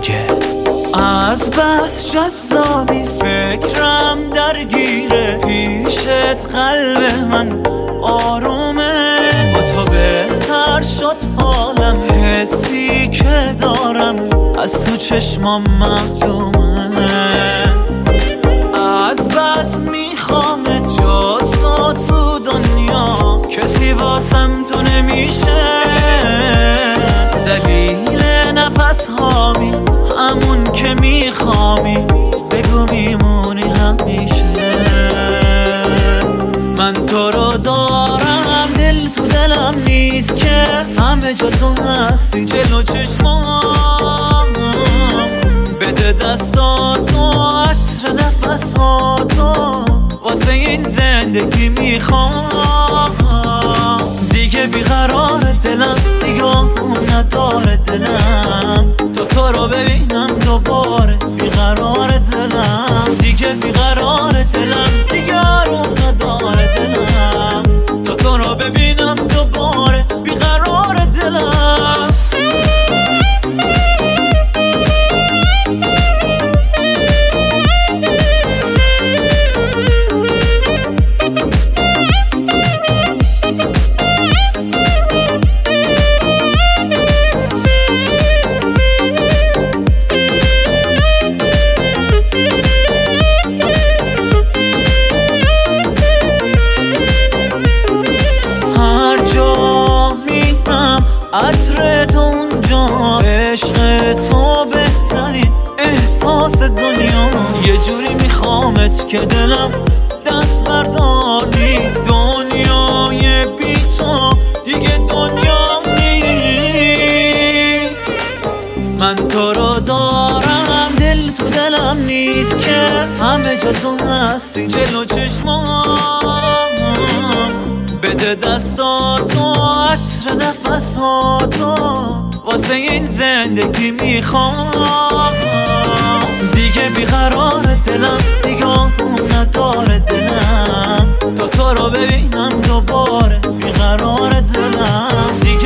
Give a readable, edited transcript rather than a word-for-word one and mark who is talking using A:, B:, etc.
A: ماجد.
B: از بس جذابی فکرم درگیره، پیشت قلب من آرومه، با تو بهتر شد حالم، حسی که دارم از تو چشمام معلومه. از بس میخوام جز تو دنیا، کسی واسم تو نمیشه، دلیل نفس هامی همون که میخوامی، بگو میمونی همیشه. من تو رو دارم، دل تو دلم نیست که همه جا تو هستی جلو چشمام، بده دستاتو عطر نفساتو، واسه این زندگی میخوام. دیگه بیقرار دلم، دیگه آروم نداره دلم، تو رو ببینم دوباره. بیقرار دلم، دیگه بیقرار دلم، دیگه آروم نداره دلم، تو رو ببینم دوباره. بیقرار دلم. عطر تو اونجا، عشق تو بهترین احساس دنیا، یه جوری میخوامت که دلم دست بردار نیست، دنیای بی تو دیگه دنیا نیست. من تو رو دارم، دل تو دلم نیست که همه جا تو هستی جلو چشمام، بده دستاتو عطر نفساتو، واسه این زندگی میخوام. دیگه بیقرار دلم، دیگه آروم نداره دلم، تو رو ببینم دوباره. بیقرار دلم، دیگه